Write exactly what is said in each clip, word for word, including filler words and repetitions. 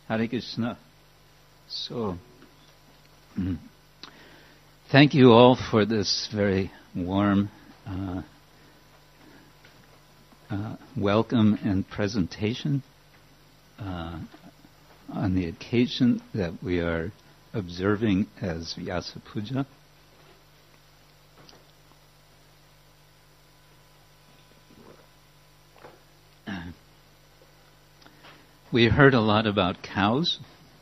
Hare Krishna. So, mm, thank you all for this very warm uh, uh, welcome and presentation uh, on the occasion that we are observing as Vyasa Puja. We heard a lot about cows.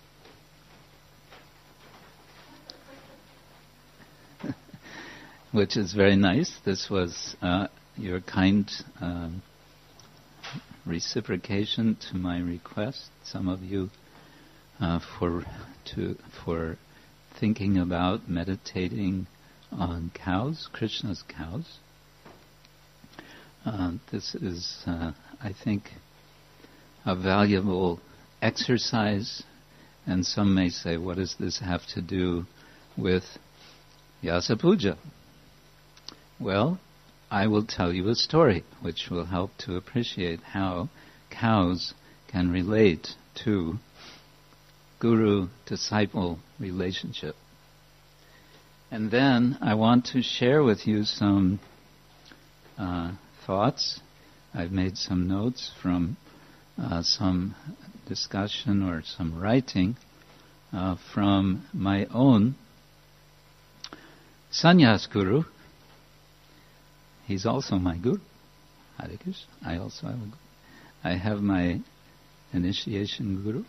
Which is very nice. This was uh, your kind um, reciprocation to my request. Some of you uh, for to for thinking about meditating on cows, Krishna's cows. Uh, this is, uh, I think, a valuable exercise, and some may say, what does this have to do with Vyasa Puja? Well, I will tell you a story which will help to appreciate how cows can relate to guru-disciple relationship. And then I want to share with you some uh, thoughts. I've made some notes from Uh, some discussion or some writing uh, from my own sannyas guru. He's also my guru. Hare Krishna. I also have a guru. I have my initiation guru.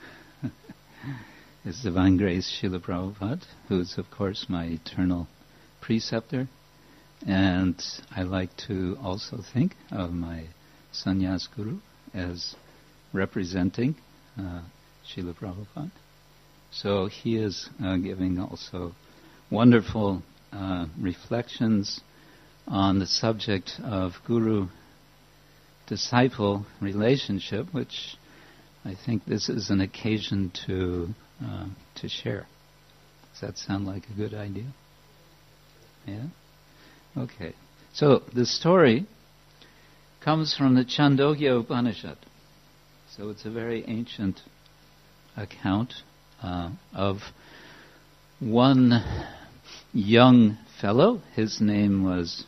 His Divine Grace Srila Prabhupada, who is of course my eternal preceptor. And I like to also think of my sannyas guru as representing uh, Srila Prabhupada. So he is uh, giving also wonderful uh, reflections on the subject of guru-disciple relationship, which I think this is an occasion to uh, to share. Does that sound like a good idea? Yeah? Okay. So the story comes from the Chandogya Upanishad. So it's a very ancient account uh, of one young fellow. His name was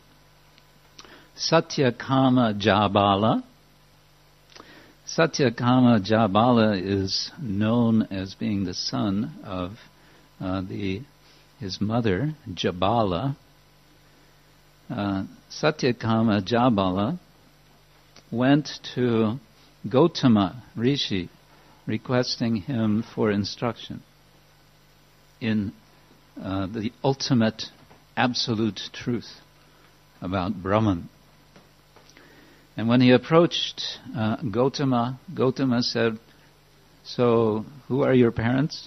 Satyakama Jabala. Satyakama Jabala is known as being the son of uh, the his mother, Jabala. Uh, Satyakama Jabala went to Gautama Rishi, requesting him for instruction in uh, the ultimate absolute truth about Brahman. And when he approached uh, Gautama, Gautama said, "So, who are your parents?"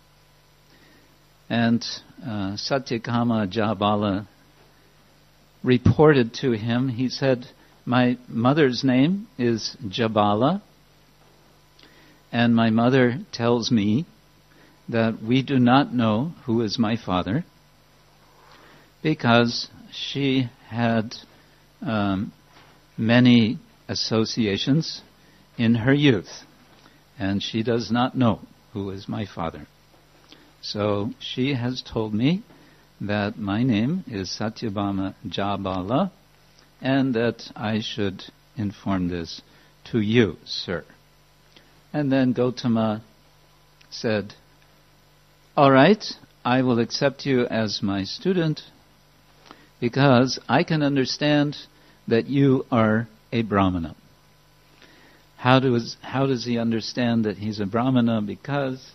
And uh, Satyakama Jabala reported to him, he said, "My mother's name is Jabala, and my mother tells me that we do not know who is my father because she had um, many associations in her youth, and she does not know who is my father. So she has told me that my name is Satyabhama Jabala, and that I should inform this to you, sir." And then Gautama said, "All right, I will accept you as my student because I can understand that you are a Brahmana." How does, how does he understand that he's a Brahmana? Because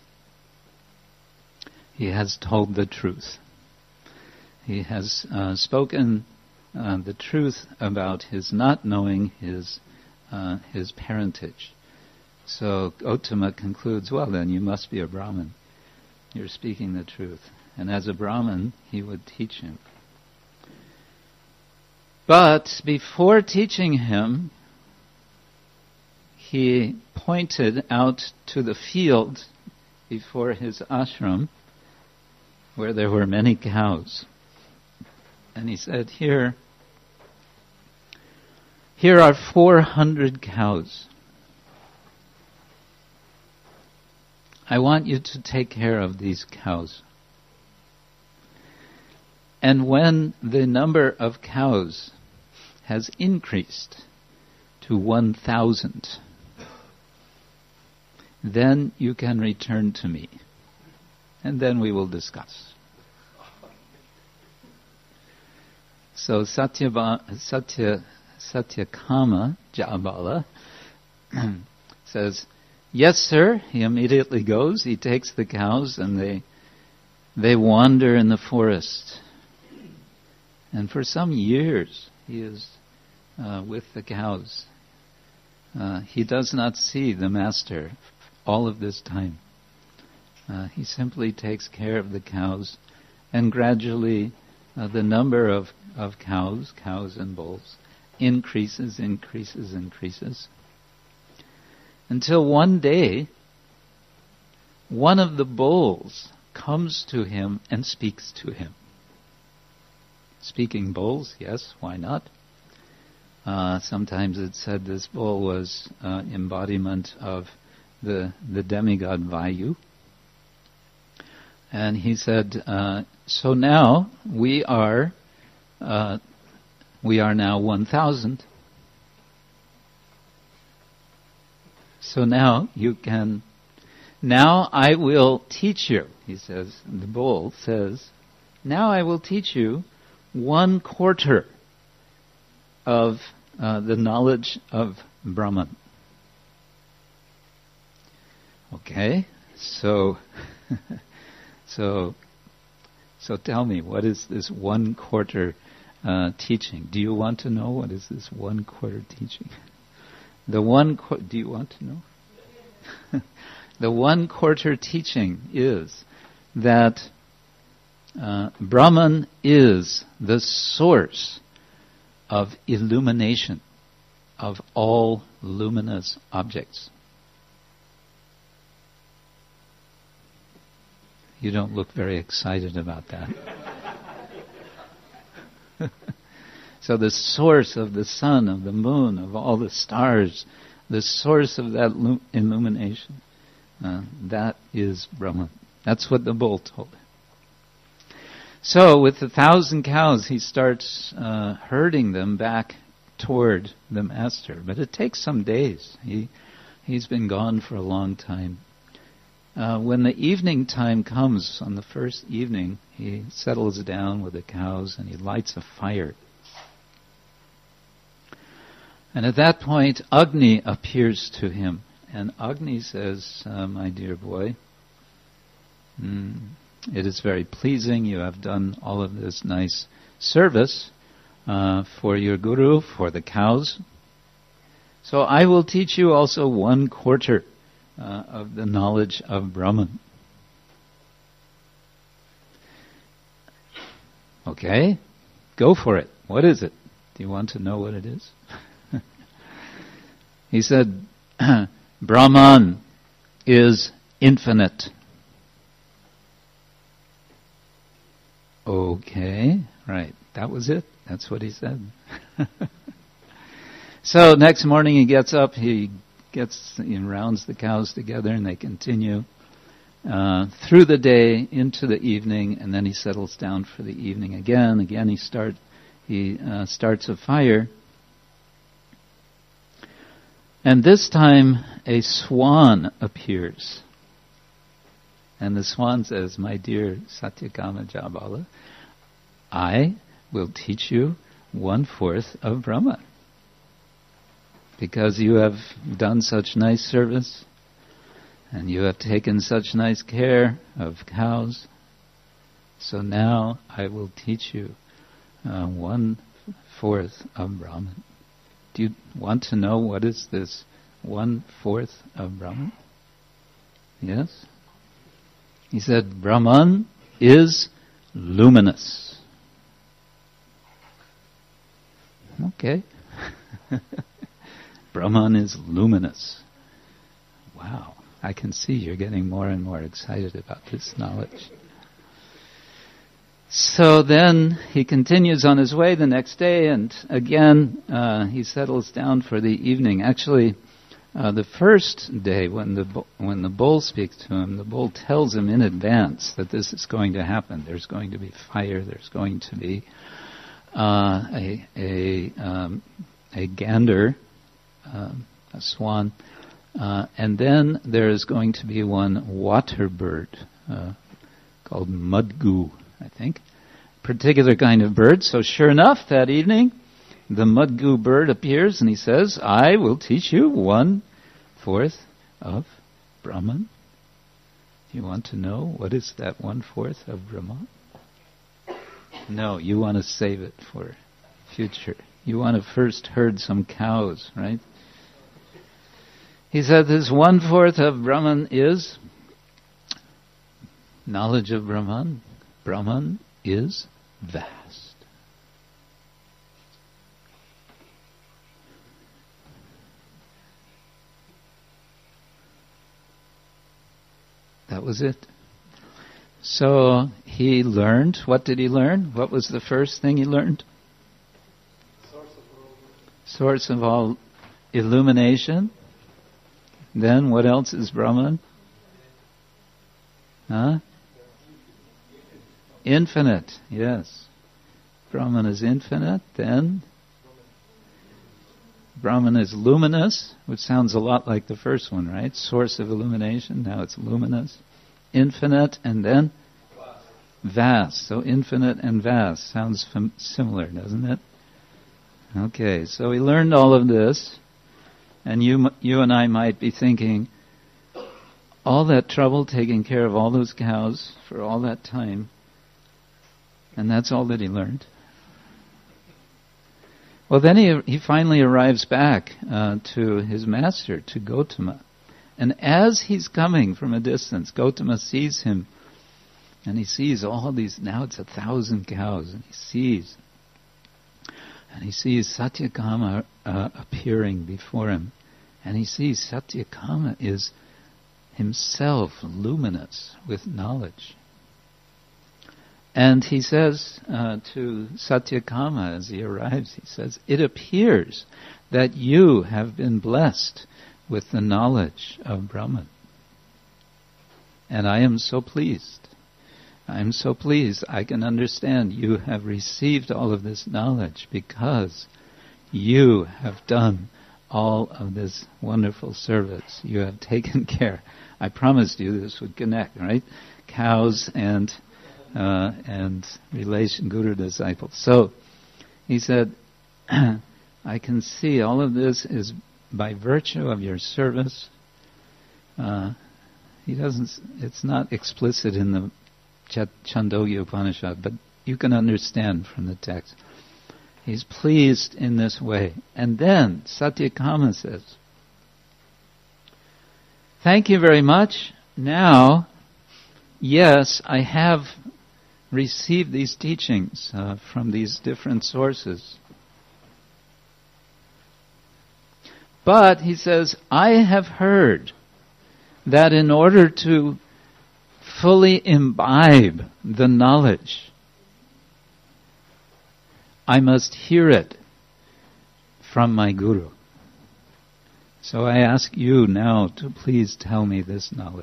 he has told the truth. He has uh, spoken Uh, the truth about his not knowing his uh, his parentage. So Gautama concludes, well then, you must be a Brahmin. You're speaking the truth. And as a Brahmin, he would teach him. But before teaching him, he pointed out to the field before his ashram, where there were many cows. And he said, here, here are four hundred cows. I want you to take care of these cows. And when the number of cows has increased to one thousand, then you can return to me. And then we will discuss. So Satyava, Satya, Satyakama Jabala says, yes, sir. He immediately goes. He takes the cows and they they wander in the forest. And for some years he is uh, with the cows. Uh, he does not see the master all of this time. Uh, he simply takes care of the cows, and gradually uh, the number of, of cows, cows and bulls, increases, increases, increases. Until one day, one of the bulls comes to him and speaks to him. Speaking bulls, yes, why not? Uh, sometimes it's said this bull was uh, embodiment of the the demigod Vayu. And he said, uh, so now we are uh, we are now one thousand. So now you can, now I will teach you, he says, the bull says, now I will teach you one quarter of uh, the knowledge of Brahman. Okay, so, so, so tell me, what is this one quarter uh, teaching? Do you want to know what is this one quarter teaching? The one, qu- do you want to know? The one quarter teaching is that uh, Brahman is the source of illumination of all luminous objects. You don't look very excited about that. So the source of the sun, of the moon, of all the stars, the source of that lu- illumination, uh, that is Brahman. That's what the bull told him. So with the thousand cows, he starts uh, herding them back toward the master. But it takes some days. He, he's been gone for a long time. Uh, when the evening time comes, on the first evening, he settles down with the cows and he lights a fire. And at that point, Agni appears to him. And Agni says, uh, my dear boy, mm, it is very pleasing. You have done all of this nice service uh, for your guru, for the cows. So I will teach you also one quarter uh, of the knowledge of Brahman. Okay, go for it. What is it? Do you want to know what it is? He said, Brahman is infinite. Okay, right. That was it. That's what he said. So next morning he gets up, he gets, he rounds the cows together, and they continue uh, through the day into the evening, and then he settles down for the evening again. Again he start he uh, starts a fire. And this time a swan appears. And the swan says, my dear Satyakama Jabala, I will teach you one-fourth of Brahma. Because you have done such nice service, and you have taken such nice care of cows, so now I will teach you uh, one-fourth of Brahman. Do you want to know what is this one-fourth of Brahman? Yes? He said, Brahman is luminous. Okay. Brahman is luminous. Wow. I can see you're getting more and more excited about this knowledge. So then he continues on his way the next day, and again uh, he settles down for the evening. Actually, Uh, the first day, when the bu- when the bull speaks to him, the bull tells him in advance that this is going to happen. There's going to be fire. There's going to be uh, a a um, a gander, uh, a swan, uh, and then there is going to be one water bird uh, called mudgu, I think, particular kind of bird. So sure enough, that evening, the mudgu bird appears and he says, I will teach you one fourth of Brahman. Do you want to know what is that one fourth of Brahman? No, you want to save it for future. You want to first herd some cows, right? He said this one fourth of Brahman is knowledge of Brahman. Brahman is vast. That was it. So he learned. What did he learn? What was the first thing he learned? Source of all, Source of all illumination. Then what else is Brahman? Huh? Infinite, yes. Brahman is infinite. Then Brahman is luminous, which sounds a lot like the first one, right? Source of illumination. Now it's luminous. Infinite, and then vast. So infinite and vast sounds fam- similar, doesn't it? Okay, so we learned all of this, and you, you and I might be thinking, all that trouble taking care of all those cows for all that time, and that's all that he learned. Well, then he he finally arrives back uh, to his master, to Gotama. And as he's coming from a distance, Gotama sees him, and he sees all these, now it's a thousand cows, and he sees, and he sees Satyakama uh, appearing before him. And he sees Satyakama is himself luminous with knowledge. And he says uh, to Satyakama as he arrives, he says, it appears that you have been blessed with the knowledge of Brahman. And I am so pleased. I am so pleased. I can understand you have received all of this knowledge because you have done all of this wonderful service. You have taken care. I promised you this would connect, right? Cows and uh, and relation, guru disciple. So he said, I can see all of this is by virtue of your service. Uh, he doesn't. It's not explicit in the Ch- Chandogya Upanishad, but you can understand from the text. He's pleased in this way. And then Satyakama says, thank you very much. Now, yes, I have received these teachings uh, from these different sources. But, he says, I have heard that in order to fully imbibe the knowledge, I must hear it from my guru. So I ask you now to please tell me this knowledge.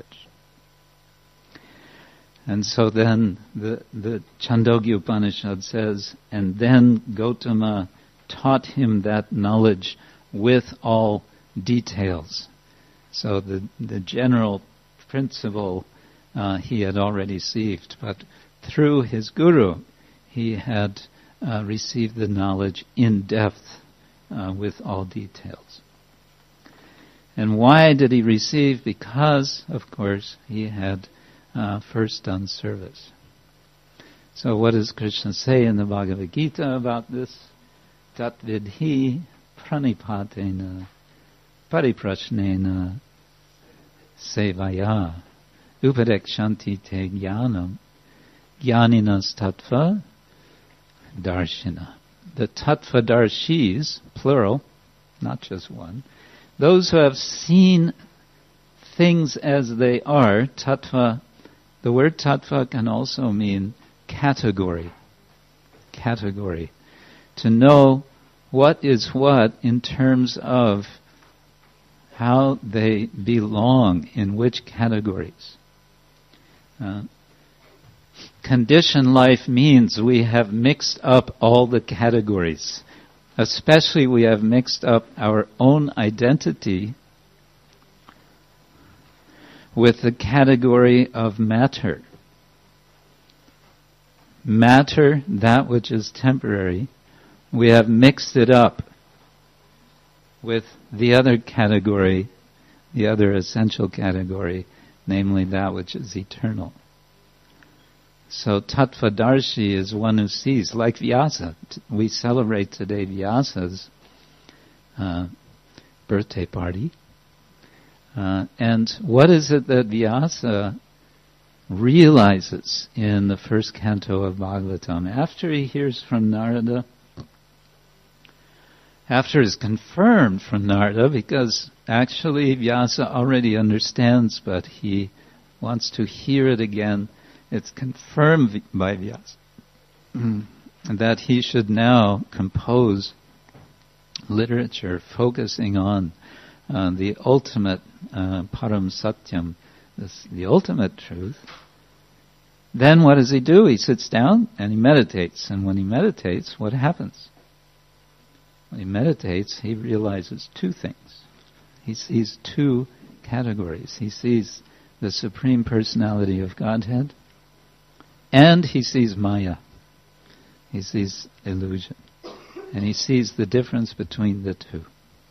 And so then the, the Chandogya Upanishad says, and then Gotama taught him that knowledge with all details. So the, the general principle uh, he had already received, but through his guru he had uh, received the knowledge in depth uh, with all details. And why did he receive? Because, of course, he had uh, first done service. So what does Krishna say in the Bhagavad Gita about this? Tat vidhi pranipatena pariprashnena sevaya upadekshanti te jnanam jnaninas tattva darshina. The tattva darshis, plural, not just one, those who have seen things as they are, tattva, the word tattva can also mean category. Category. To know what is what in terms of how they belong in which categories. Uh, conditioned life means we have mixed up all the categories. Especially we have mixed up our own identity with the category of matter. Matter, that which is temporary, we have mixed it up with the other category, the other essential category, namely that which is eternal. So Tattvadarshi is one who sees, like Vyasa. We celebrate today Vyasa's uh, birthday party. Uh, and what is it that Vyasa realizes in the first canto of Bhagavatam? After he hears from Narada, after it's confirmed from Narada, because actually Vyasa already understands, but he wants to hear it again. It's confirmed by Vyasa that he should now compose literature focusing on uh, the ultimate uh, param satyam, this, the ultimate truth. Then what does he do? He sits down and he meditates. And when he meditates, what happens? When he meditates, he realizes two things. He sees two categories. He sees the Supreme Personality of Godhead, and he sees Maya. He sees illusion. And he sees the difference between the two.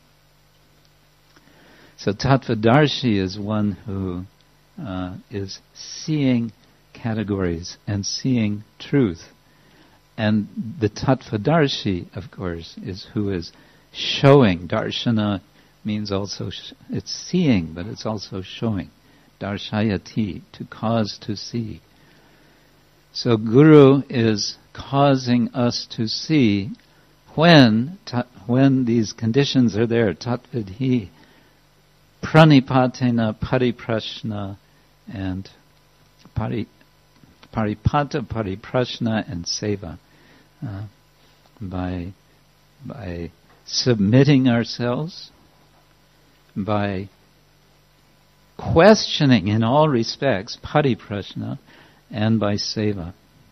So Tattvadarshi is one who uh, is seeing categories and seeing truth. And the Tattvadarshi, of course, is who is showing. Darshana means also, sh- it's seeing, but it's also showing. Darshayati, to cause to see. So Guru is causing us to see when ta- when these conditions are there. Tatvidhi, pranipatena, pariprashna, and pari, paripata, pariprashna, and seva. Uh, by by submitting ourselves, by questioning in all respects, pariprashna, and by seva.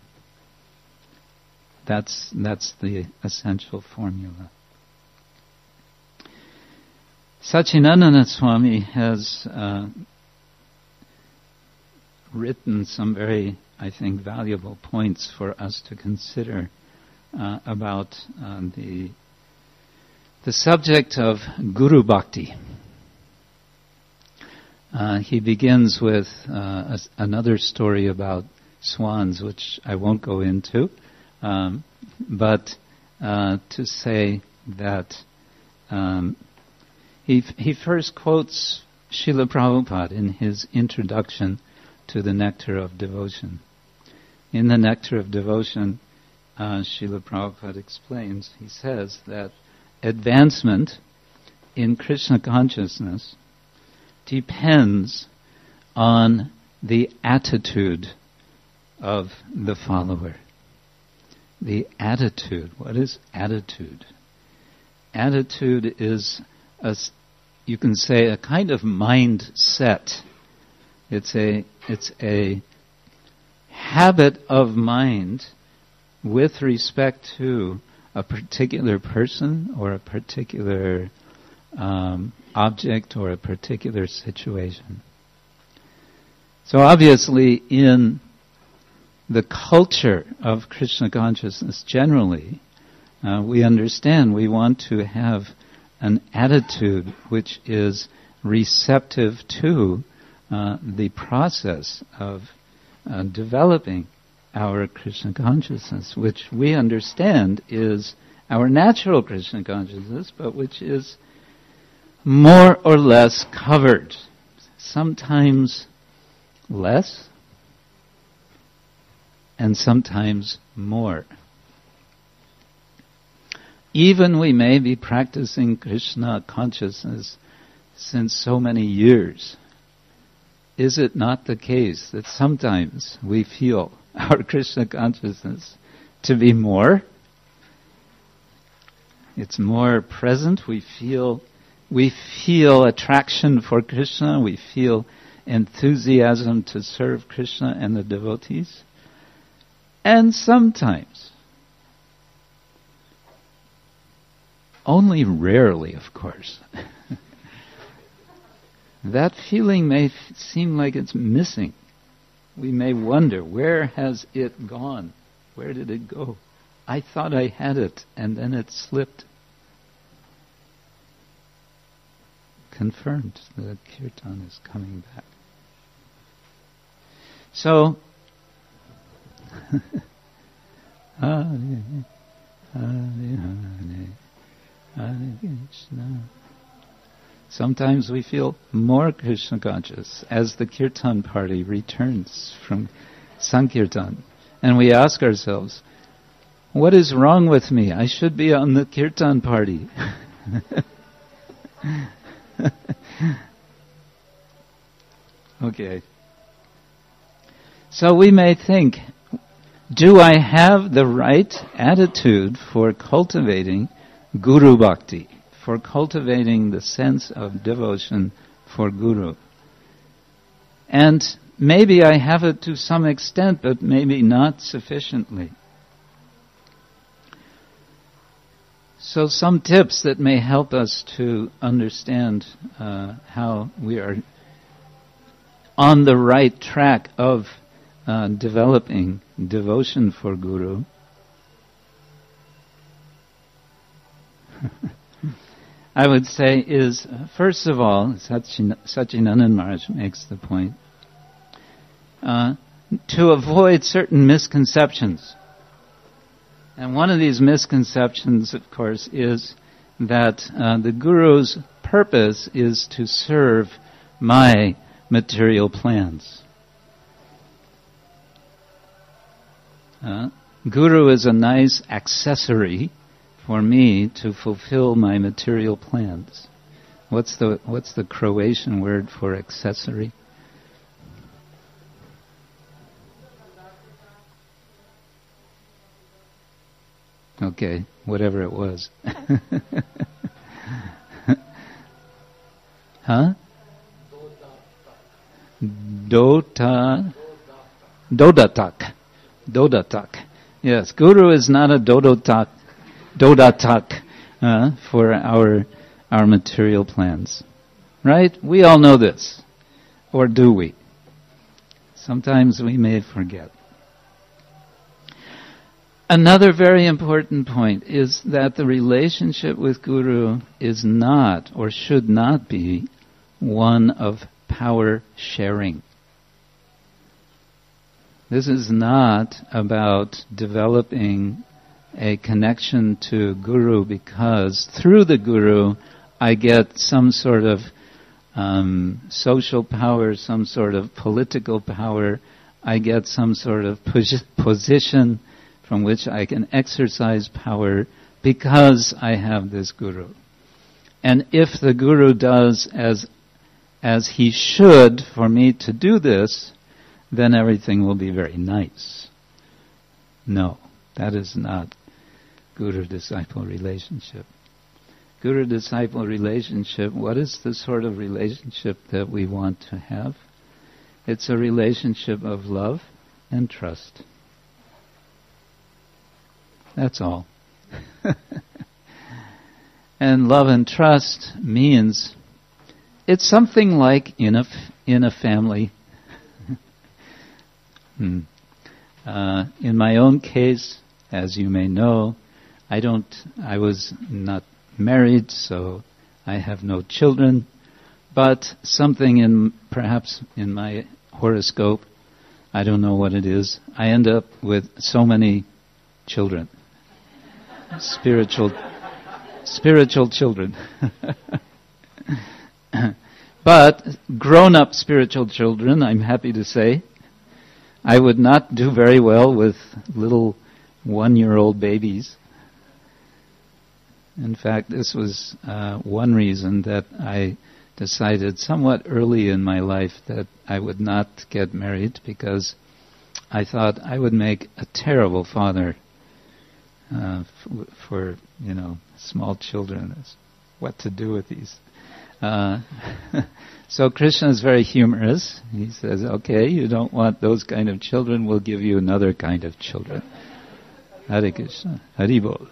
That's that's the essential formula. Satchidananda Swami has uh, written some very, I think, valuable points for us to consider uh, about uh, the the subject of Guru Bhakti. Uh, he begins with uh, a, another story about swans, which I won't go into, um, but uh, to say that um, he he first quotes Srila Prabhupada in his introduction to the Nectar of Devotion. In the Nectar of Devotion, uh, Srila Prabhupada explains, he says that advancement in Krishna consciousness depends on the attitude of the follower. The attitude. What is attitude? Attitude is, a, you can say, a kind of mindset. It's a it's a habit of mind with respect to a particular person or a particular um, object or a particular situation. So obviously in the culture of Krishna consciousness generally, uh, we understand we want to have an attitude which is receptive to uh, the process of uh, developing our Krishna consciousness, which we understand is our natural Krishna consciousness, but which is more or less covered, sometimes less, and sometimes more. Even we may be practicing Krishna consciousness since so many years. Is it not the case that sometimes we feel our Krishna consciousness to be more? It's more present. We feel we feel attraction for Krishna, we feel enthusiasm to serve Krishna and the devotees. And sometimes, only rarely, of course, that feeling may f- seem like it's missing. We may wonder, where has it gone? Where did it go? I thought I had it, and then it slipped. Confirmed, the kirtan is coming back. So, Hare Hare Hare Krishna. Sometimes we feel more Krishna conscious as the kirtan party returns from Sankirtan. And we ask ourselves, what is wrong with me? I should be on the kirtan party. Okay. So we may think, do I have the right attitude for cultivating Guru Bhakti, for cultivating the sense of devotion for Guru? And maybe I have it to some extent, but maybe not sufficiently. So some tips that may help us to understand uh, how we are on the right track of uh, developing devotion for Guru. I would say is, first of all, Sachin, Sachinandan Maharaj makes the point, uh, to avoid certain misconceptions. And one of these misconceptions, of course, is that uh, the Guru's purpose is to serve my material plans. Uh, Guru is a nice accessory for me to fulfill my material plans. What's the what's the Croatian word for accessory? Okay, whatever it was. Huh? Dota. Dodatak. Dodatak. Yes, Guru is not a dodotak, dodatak uh, for our our material plans. Right? We all know this. Or do we? Sometimes we may forget. Another very important point is that the relationship with Guru is not, or should not be, one of power sharing. This is not about developing a connection to Guru because through the Guru I get some sort of um, social power, some sort of political power, I get some sort of posi- position from which I can exercise power because I have this Guru. And if the Guru does as as he should for me to do this, then everything will be very nice. No, that is not Guru-disciple relationship. Guru-disciple relationship, what is the sort of relationship that we want to have? It's a relationship of love and trust. That's all. And love and trust means it's something like in a f- in a family. hmm. uh, in my own case, as you may know, I don't. I was not married, so I have no children. But something in perhaps in my horoscope, I don't know what it is. I end up with so many children. Spiritual, spiritual children. But grown-up spiritual children, I'm happy to say. I would not do very well with little one-year-old babies. In fact, this was uh, one reason that I decided somewhat early in my life that I would not get married, because I thought I would make a terrible father uh, f- for, you know, small children. What to do with these Uh, so Krishna is very humorous. He says, okay, you don't want those kind of children, we'll give you another kind of children. Hare Krishna, Hari Bol.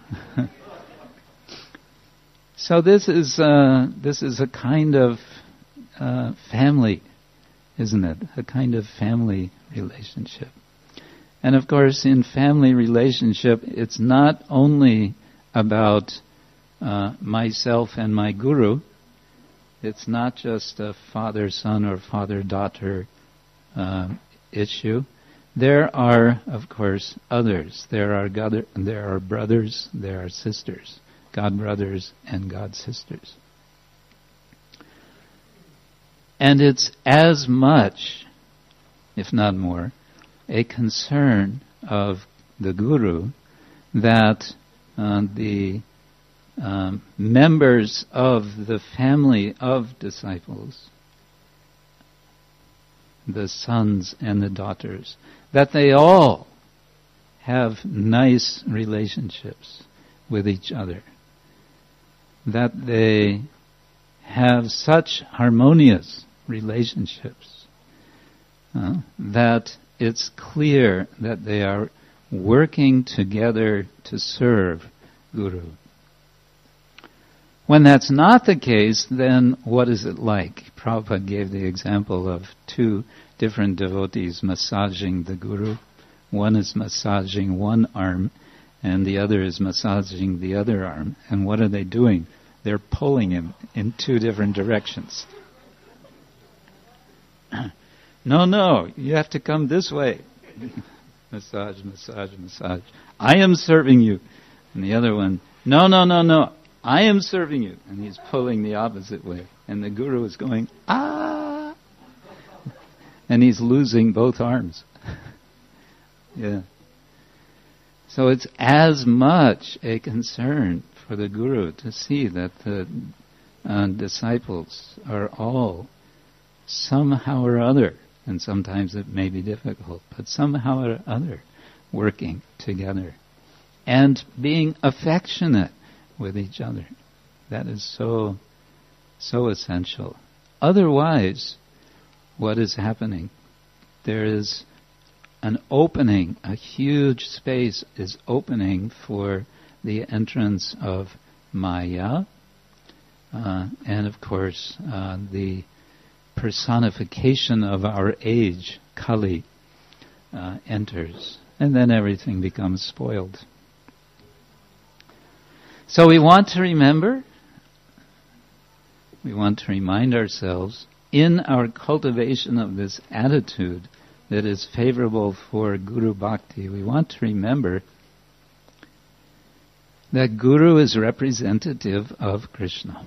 So this is uh, this is a kind of uh, family, isn't it? A kind of family relationship. And of course, in family relationship, it's not only about uh, myself and my guru. It's not just a father-son or father-daughter uh, issue. There are, of course, others. There are God, there are brothers, there are sisters, God brothers and God sisters. And it's as much, if not more, a concern of the guru that uh, the um, members of the family of disciples, the sons and the daughters, that they all have nice relationships with each other, that they have such harmonious relationships uh, that it's clear that they are working together to serve Guru. When that's not the case, then what is it like? Prabhupada gave the example of two different devotees massaging the Guru. One is massaging one arm, and the other is massaging the other arm. And what are they doing? They're pulling him in two different directions. No, no, you have to come this way. Massage, massage, massage. I am serving you. And the other one, no, no, no, no, I am serving you. And he's pulling the opposite way. And the Guru is going, ah! And he's losing both arms. Yeah. So it's as much a concern for the Guru to see that the uh, disciples are all somehow or other, and sometimes it may be difficult, but somehow or other working together and being affectionate with each other. That is so, so essential. Otherwise, what is happening? There is an opening, a huge space is opening for the entrance of Maya, uh, and of course uh, the personification of our age, Kali, uh, enters, and then everything becomes spoiled. So we want to remember, we want to remind ourselves, in our cultivation of this attitude that is favorable for Guru Bhakti, we want to remember that Guru is representative of Krishna.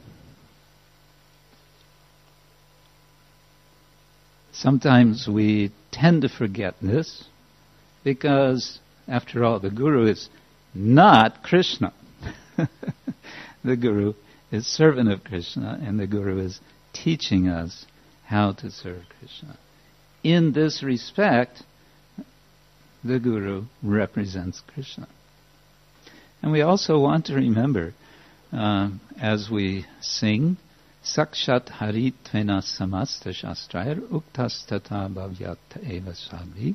Sometimes we tend to forget this because, after all, the Guru is not Krishna. The Guru is servant of Krishna, and the Guru is teaching us how to serve Krishna. In this respect, the Guru represents Krishna. And we also want to remember, uh, as we sing, Sakshat Hari Tvena Samasta Shastrair Uktastata Bhavyata Eva Sadvi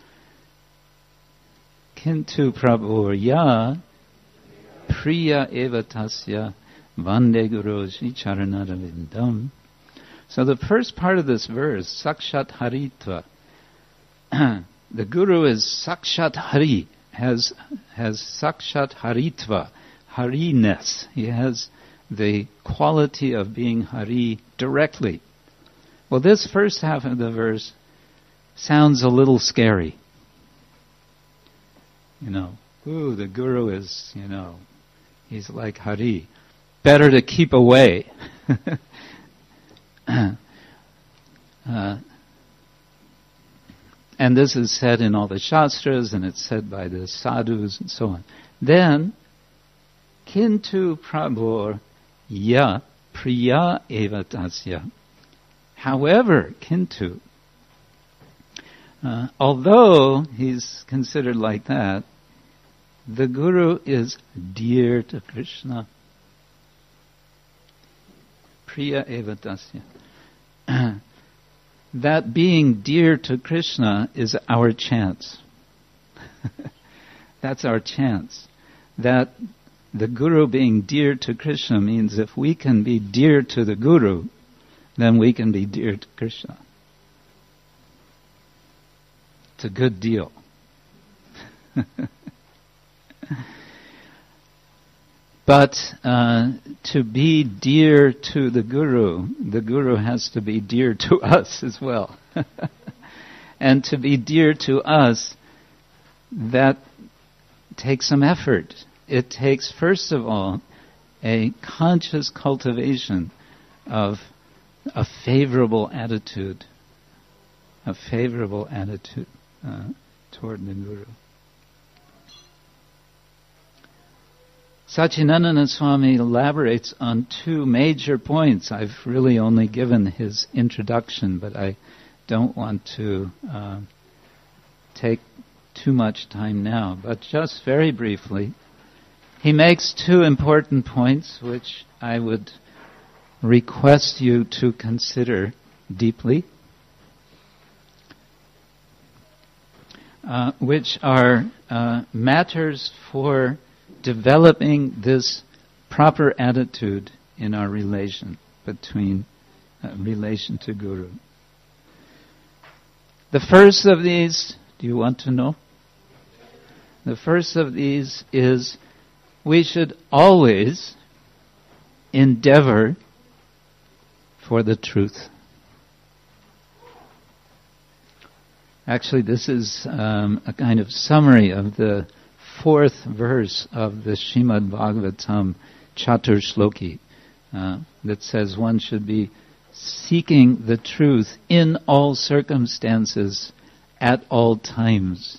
Kintu Prabhurya Priya Eva Tasya Vande Guruji Charanaravindam. So the first part of this verse, Sakshat Haritva, the Guru is Sakshat Hari, has has Sakshat Haritva, Hariness. He has the quality of being Hari directly. Well, this first half of the verse sounds a little scary. You know, ooh, the Guru is, you know, he's like Hari. Better to keep away. uh, and this is said in all the Shastras, and it's said by the sadhus and so on. Then, Kintu Prabhur Ya Priya Eva Tasya. However, Kintu, uh, although he's considered like that, the Guru is dear to Krishna. priya eva tasya. That being dear to Krishna is our chance. That's our chance. That the Guru being dear to Krishna means if we can be dear to the Guru, then we can be dear to Krishna. It's a good deal. But uh, to be dear to the Guru, the Guru has to be dear to us as well. And to be dear to us, that takes some effort. It takes, first of all, a conscious cultivation of a favorable attitude, a favorable attitude uh, toward the Guru. Satchidananda Swami elaborates on two major points. I've really only given his introduction, but I don't want to uh, take too much time now. But just very briefly, he makes two important points which I would request you to consider deeply, uh, which are uh, matters for developing this proper attitude in our relation between uh, relation to Guru. The first of these, do you want to know? The first of these is we should always endeavor for the truth. Actually, this is um, a kind of summary of the fourth verse of the Srimad Bhagavatam Chatur Shloki uh, that says one should be seeking the truth in all circumstances at all times.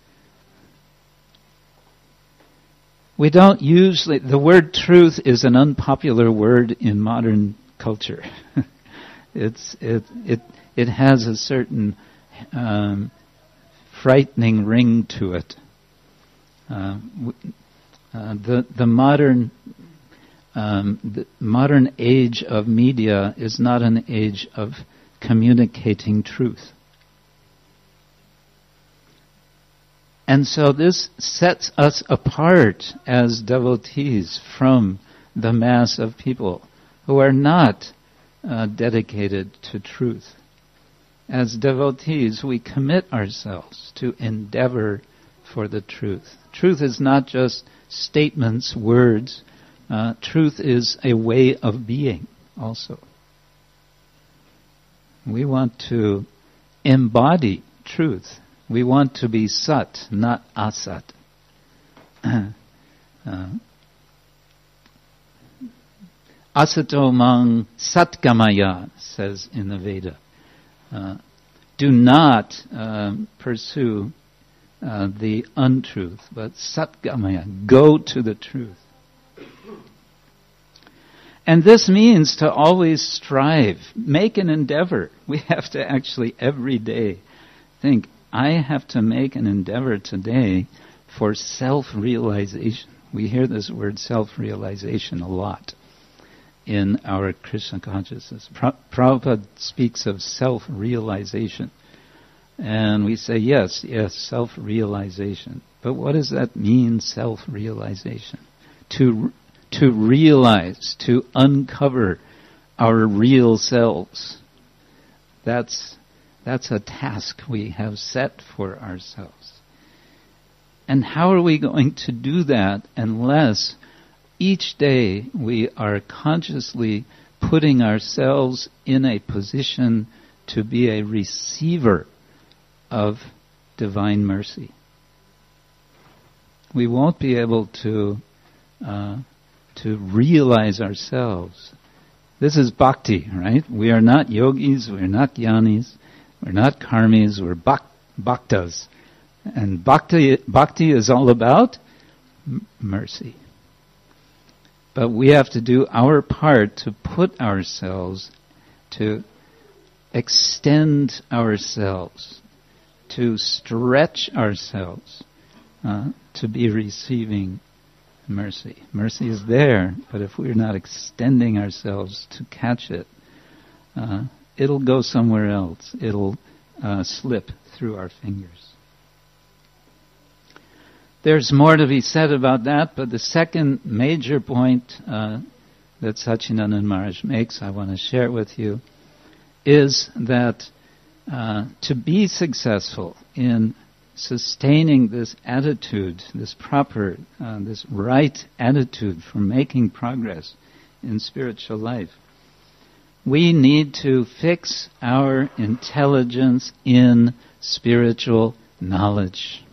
We don't usually, the word truth is an unpopular word in modern culture. it's it it it has a certain um, frightening ring to it. Uh, uh, the the modern um, the modern age of media is not an age of communicating truth, and so this sets us apart as devotees from the mass of people who are not uh, dedicated to truth. As devotees, we commit ourselves to endeavor for the truth. Truth is not just statements, words. Uh, truth is a way of being also. We want to embody truth. We want to be sat, not asat. uh, Asato mang satgamaya, says in the Veda. Uh, do not uh, pursue uh, the untruth, but satgamaya, go to the truth. And this means to always strive, make an endeavor. We have to actually every day think, I have to make an endeavor today for self-realization. We hear this word self-realization a lot in our Krishna consciousness. Pra- Prabhupada speaks of self-realization. And we say, yes, yes, self-realization. But what does that mean, self-realization? To to realize, to uncover our real selves. That's that's a task we have set for ourselves. And how are we going to do that unless each day we are consciously putting ourselves in a position to be a receiver of divine mercy? We won't be able to uh, to realize ourselves. This is bhakti, right? We are not yogis, we're not jnanis, we're not karmis, we're bhak- bhaktas. And bhakti, bhakti is all about m- mercy. But we have to do our part to put ourselves, to extend ourselves, to stretch ourselves, uh, to be receiving mercy. Mercy is there, but if we're not extending ourselves to catch it, uh, it'll go somewhere else. It'll uh, slip through our fingers. There's more to be said about that, but the second major point uh, that Satchidananda Maharaj makes, I want to share with you, is that uh, to be successful in sustaining this attitude, this proper, uh, this right attitude for making progress in spiritual life, we need to fix our intelligence in spiritual knowledge.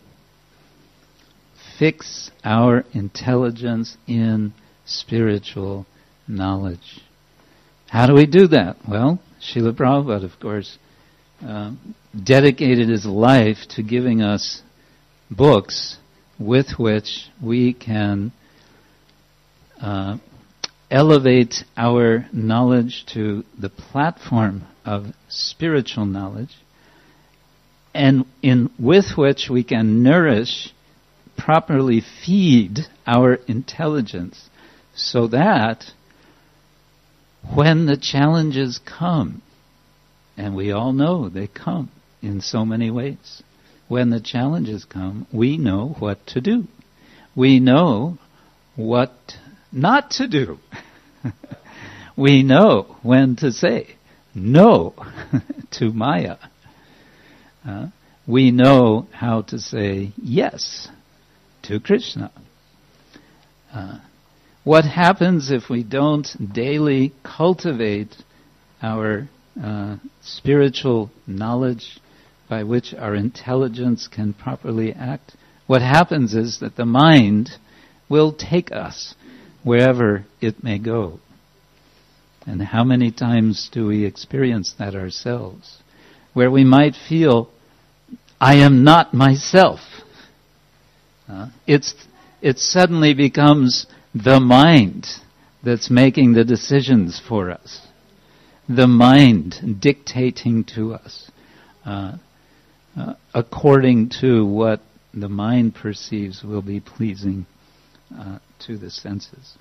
Fix our intelligence in spiritual knowledge. How do we do that? Well, Srila Prabhupada, of course, uh, dedicated his life to giving us books with which we can uh, elevate our knowledge to the platform of spiritual knowledge, and in with which we can nourish, properly feed our intelligence, so that when the challenges come, and we all know they come in so many ways, when the challenges come, we know what to do. We know what not to do. We know when to say no to Maya. Uh, we know how to say yes to Krishna. Uh, what happens if we don't daily cultivate our uh, spiritual knowledge by which our intelligence can properly act? What happens is that the mind will take us wherever it may go. And how many times do we experience that ourselves? Where we might feel, I am not myself. Uh, it's it suddenly becomes the mind that's making the decisions for us. The mind dictating to us uh, uh, according to what the mind perceives will be pleasing uh, to the senses.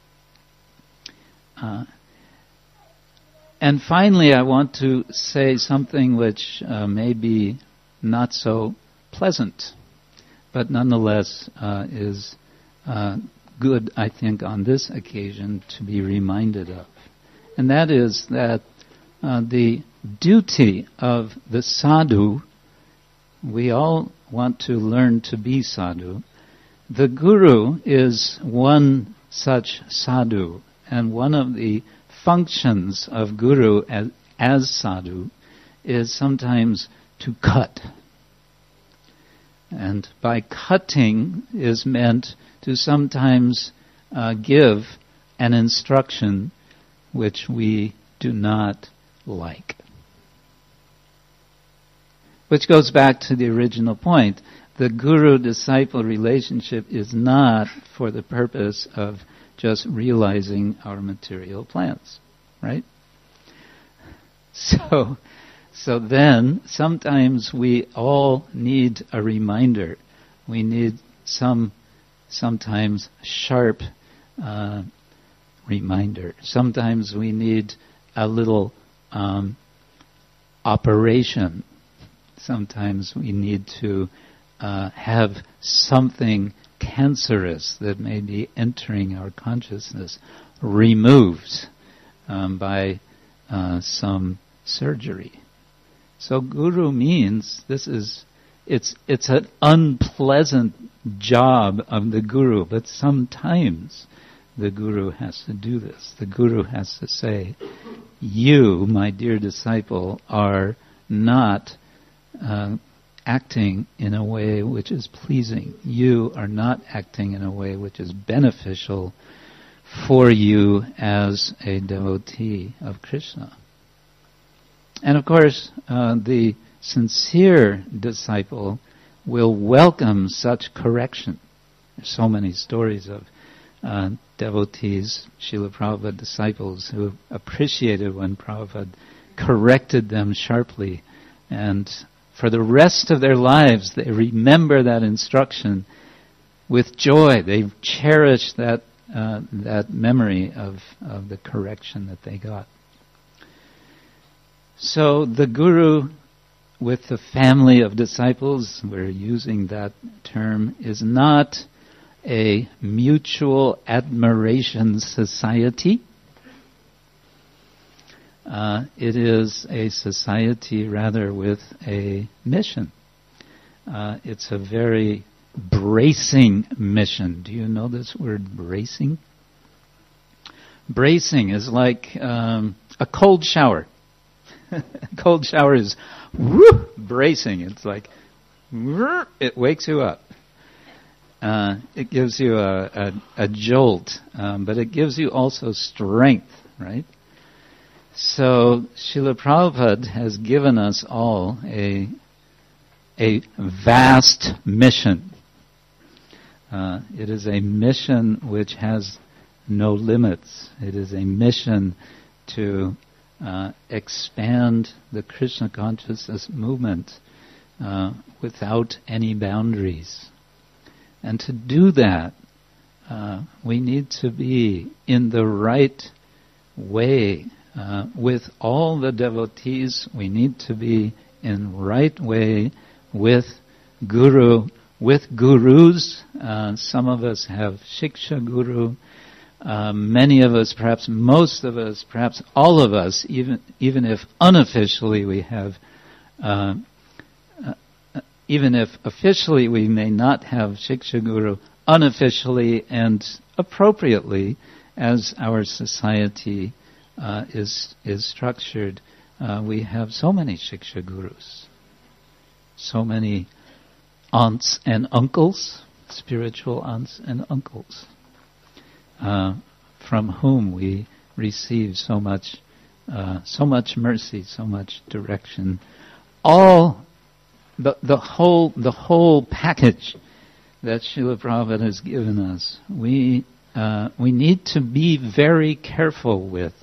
Uh, and finally, I want to say something which uh, may be not so pleasant, but nonetheless uh, is uh, good, I think, on this occasion to be reminded of. And that is that uh, the duty of the sadhu, we all want to learn to be sadhu. The guru is one such sadhu, and one of the functions of guru as, as sadhu is sometimes to cut. And by cutting is meant to sometimes uh, give an instruction which we do not like. Which goes back to the original point. The guru-disciple relationship is not for the purpose of just realizing our material plans, right? So, so then sometimes we all need a reminder. We need some, sometimes sharp uh, reminder. Sometimes we need a little um, operation. Sometimes we need to uh, have something cancerous that may be entering our consciousness removed um, by uh, some surgery. So guru means this is it's it's an unpleasant job of the guru, but sometimes the guru has to do this. The guru has to say, you, my dear disciple, are not uh, acting in a way which is pleasing. You are not acting in a way which is beneficial for you as a devotee of Krishna. And of course, uh, the sincere disciple will welcome such correction. There's so many stories of uh, devotees, Srila Prabhupada disciples, who appreciated when Prabhupada corrected them sharply, and for the rest of their lives they remember that instruction with joy. They cherish that uh, that memory of, of the correction that they got. So the Guru, with the family of disciples, we're using that term, is not a mutual admiration society. Uh, it is a society rather with a mission. Uh, it's a very bracing mission. Do you know this word, bracing? Bracing is like um, a cold shower. Cold shower is whoo, bracing. It's like whoo, it wakes you up. Uh, it gives you a, a, a jolt, um, but it gives you also strength, right? So Srila Prabhupada has given us all a a vast mission. Uh, it is a mission which has no limits. It is a mission to uh, expand the Krishna consciousness movement uh, without any boundaries. And to do that, uh, we need to be in the right way uh, with all the devotees. We need to be in right way with Guru, with gurus. Uh, some of us have Shiksha Guru. Uh, many of us, perhaps most of us, perhaps all of us, even even if unofficially we have, uh, uh, even if officially we may not have Shiksha Guru, unofficially and appropriately, as our society uh, is is structured, uh, we have so many Shiksha Gurus. So many aunts and uncles, spiritual aunts and uncles, uh, from whom we receive so much, uh, so much mercy, so much direction. All the the whole the whole package that Srila Prabhupada has given us, we uh, we need to be very careful with.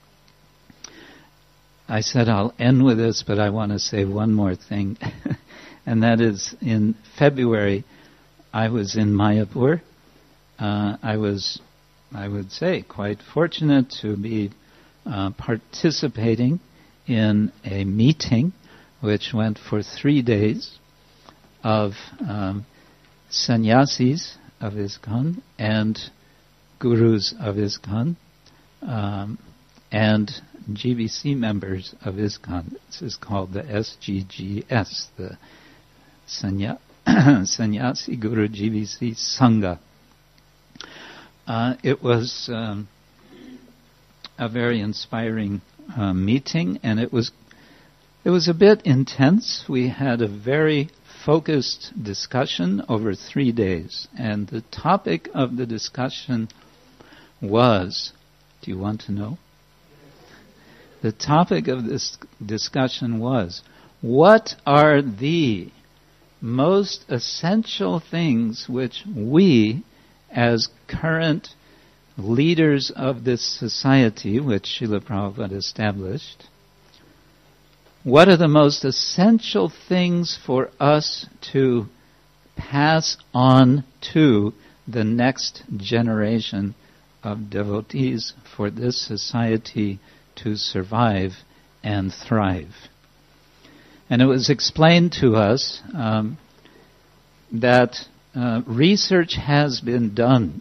I said I'll end with this, but I want to say one more thing. And that is, in February, I was in Mayapur. Uh, I was, I would say, quite fortunate to be uh, participating in a meeting which went for three days of um, sannyasis of ISKCON and gurus of ISKCON um, and G B C members of ISKCON. This is called the S G G S, the Sanya, Sannyasi Guru G B C Sangha. Uh, it was um, a very inspiring uh, meeting, and it was it was a bit intense. We had a very focused discussion over three days, and the topic of the discussion was, do you want to know? The topic of this discussion was, what are the most essential things which we, as current leaders of this society, which Srila Prabhupada established, what are the most essential things for us to pass on to the next generation of devotees for this society to survive and thrive? And it was explained to us um, that uh, research has been done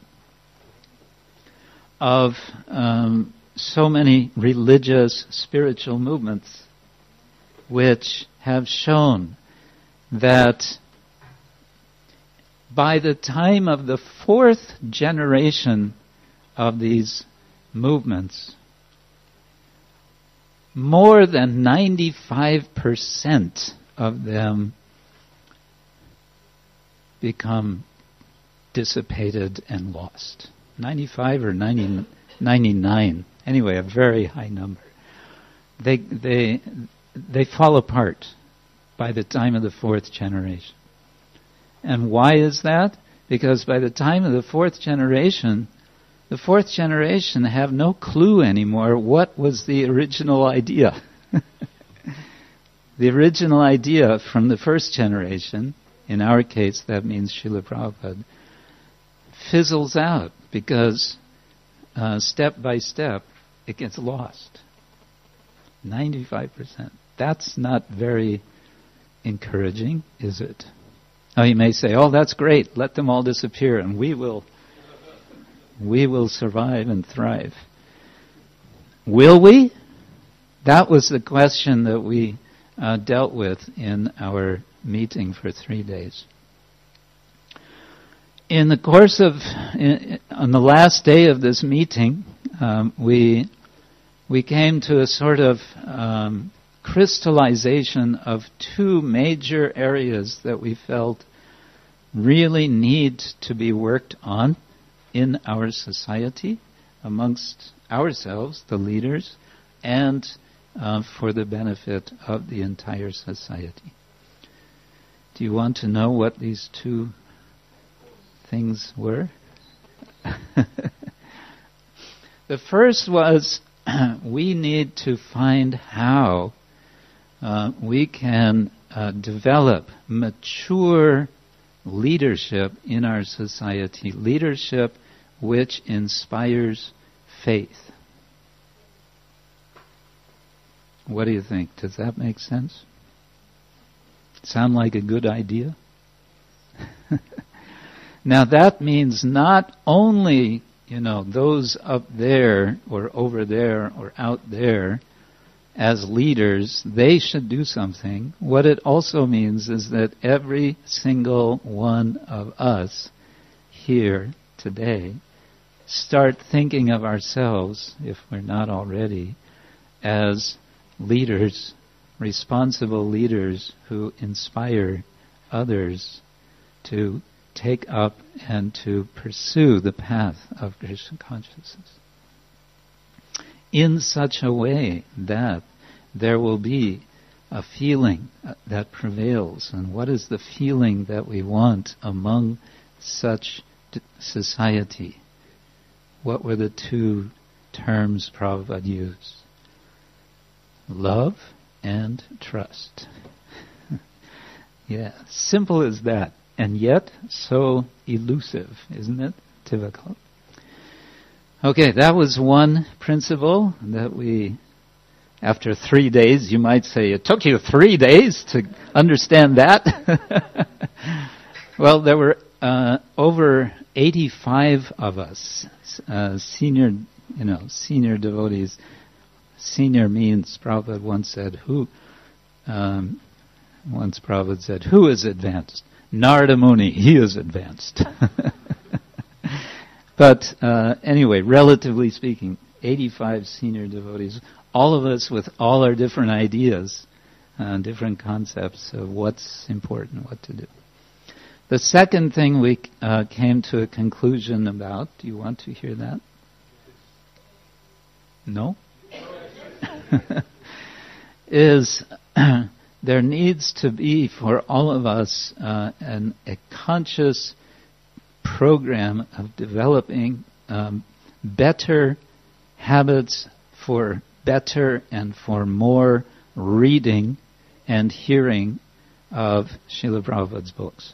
of um, so many religious, spiritual movements which have shown that by the time of the fourth generation of these movements, more than ninety-five percent of them become dissipated and lost. ninety-five or ninety, ninety-nine, anyway, a very high number. They they they fall apart by the time of the fourth generation. And why is that? Because by the time of the fourth generation, the fourth generation have no clue anymore what was the original idea. The original idea from the first generation, in our case that means Srila Prabhupada, fizzles out because uh, step by step it gets lost. ninety-five percent. That's not very encouraging, is it? Now you may say, oh, that's great. Let them all disappear and we will, we will survive and thrive. Will we? That was the question that we uh, dealt with in our meeting for three days. In the course of, in, on the last day of this meeting, um, we we came to a sort of um, crystallization of two major areas that we felt really need to be worked on in our society, amongst ourselves, the leaders, and uh, for the benefit of the entire society. Do you want to know what these two things were? The first was we need to find how uh, we can uh, develop mature leadership in our society, leadership which inspires faith. What do you think? Does that make sense? Sound like a good idea? Now that means not only, you know, those up there or over there or out there as leaders, they should do something. What it also means is that every single one of us here today start thinking of ourselves, if we're not already, as leaders, responsible leaders who inspire others to take up and to pursue the path of Krishna consciousness in such a way that there will be a feeling that prevails. And what is the feeling that we want among such d- society? What were the two terms Prabhupada used? Love and trust. Yeah, simple as that. And yet, so elusive, isn't it? Typical. Okay, that was one principle that we, after three days, you might say, it took you three days to understand that? Well, there were uh, over eighty-five of us, uh, senior, you know, senior devotees. Senior means, Prabhupada once said, who, um, once Prabhupada said, who is advanced? Narada Muni, he is advanced. But uh, anyway, relatively speaking, eighty-five senior devotees, all of us with all our different ideas, uh, different concepts of what's important, what to do. The second thing we uh, came to a conclusion about, do you want to hear that? No? Is there needs to be for all of us uh, an, a conscious program of developing um, better habits for better and for more reading and hearing of Srila Prabhupada's books.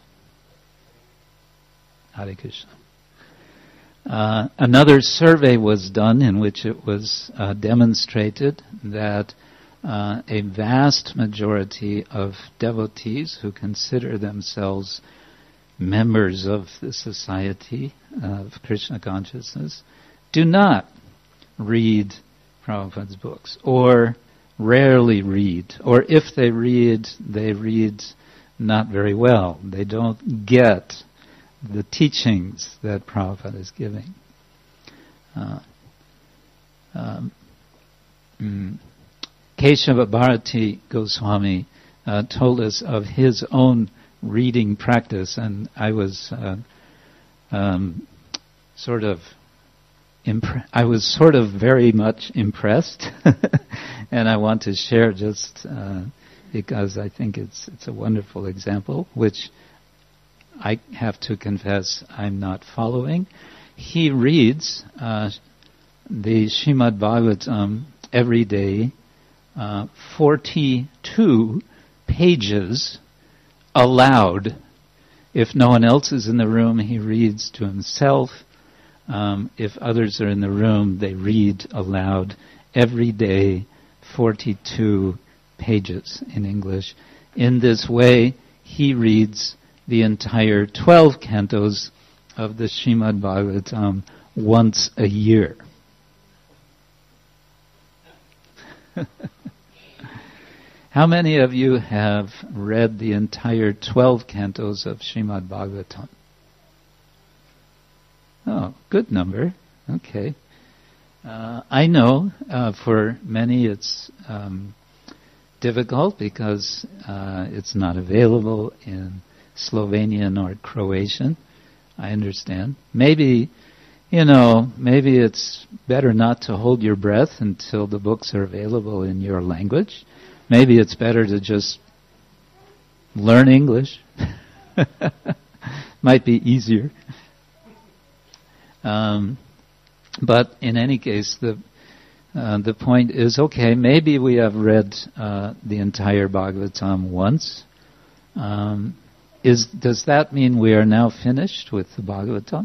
Hare Krishna. Uh, another survey was done in which it was uh, demonstrated that uh, a vast majority of devotees who consider themselves members of the society of Krishna consciousness do not read Prabhupada's books, or rarely read, or if they read, they read not very well. They don't get the teachings that Prabhupada is giving. Uh, um, mm, Keshava Bharati Goswami uh, told us of his own reading practice, and I was uh, um, sort of impre- I was sort of very much impressed, and I want to share just uh, because I think it's it's a wonderful example, which I have to confess I'm not following. He reads uh, the Srimad Bhagavatam every day, uh, forty-two pages aloud, if no one else is in the room, he reads to himself. Um, if others are in the room, they read aloud every day, forty-two pages in English. In this way, he reads the entire twelve cantos of the Srimad Bhagavatam once a year. How many of you have read the entire twelve cantos of Srimad Bhagavatam? Oh, good number. Okay. Uh, I know uh, for many it's um, difficult because uh, it's not available in Slovenian or Croatian. I understand. Maybe, you know, maybe it's better not to hold your breath until the books are available in your language. Maybe it's better to just learn English. Might be easier. Um, but in any case, the uh, the point is, okay, maybe we have read uh, the entire Bhagavatam once. Um, is does that mean we are now finished with the Bhagavatam?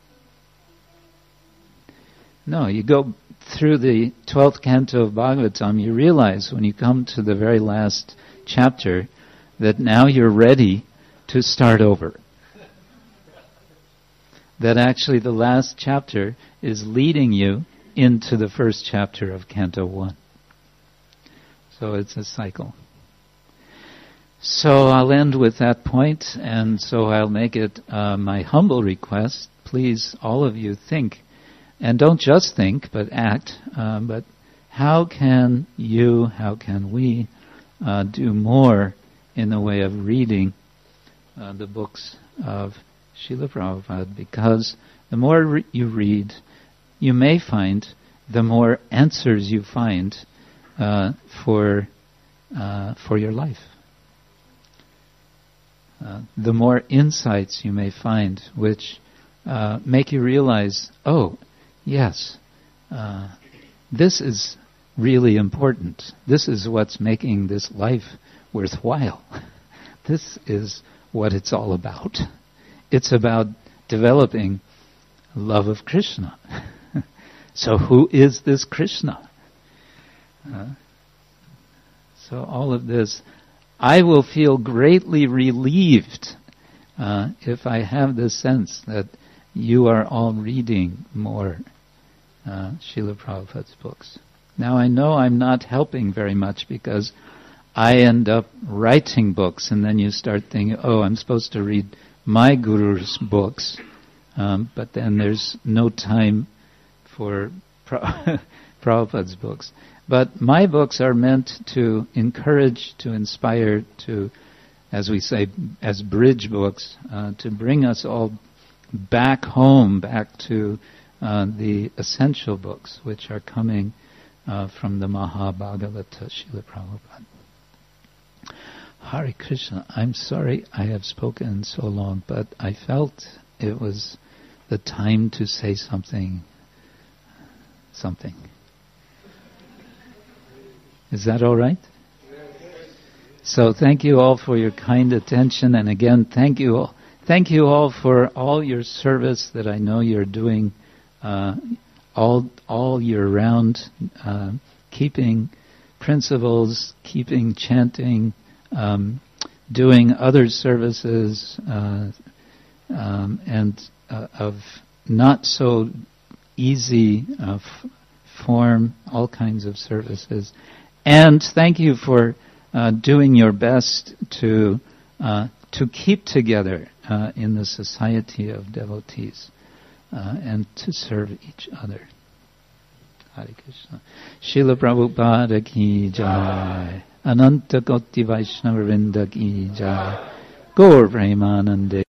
No, you go through the twelfth canto of Bhagavatam, you realize when you come to the very last chapter that now you're ready to start over. That actually the last chapter is leading you into the first chapter of Canto one. So it's a cycle. So I'll end with that point, and so I'll make it uh, my humble request. Please, all of you, think. And don't just think, but act. Uh, but how can you, how can we uh, do more in the way of reading uh, the books of Srila Prabhupada? Because the more re- you read, you may find the more answers you find uh, for uh, for your life. Uh, the more insights you may find, which uh, make you realize, oh, yes, uh, this is really important. This is what's making this life worthwhile. This is what it's all about. It's about developing love of Krishna. So who is this Krishna? Uh, so all of this, I will feel greatly relieved uh, if I have the sense that you are all reading more uh, Srila Prabhupada's books. Now I know I'm not helping very much because I end up writing books and then you start thinking, oh, I'm supposed to read my guru's books, um, but then there's no time for Pra- Prabhupada's books. But my books are meant to encourage, to inspire, to, as we say, as bridge books, uh, to bring us all back home, back to uh, the essential books, which are coming uh, from the Mahabhagavata, Srila Prabhupada. Hare Krishna. I'm sorry I have spoken so long, but I felt it was the time to say something. Something. Is that all right? So thank you all for your kind attention, and again, thank you all. Thank you all for all your service that I know you're doing uh, all all year round, uh, keeping principles, keeping chanting, um, doing other services, uh, um, and uh, of not so easy uh, f- form, all kinds of services. And thank you for uh, doing your best to uh, to keep together uh, in the society of devotees uh, and to serve each other. Hare Krishna. Srila Prabhupada ki jai. Ananta Koti Vaishnava Vrinda ki jai. Gaur Premanande.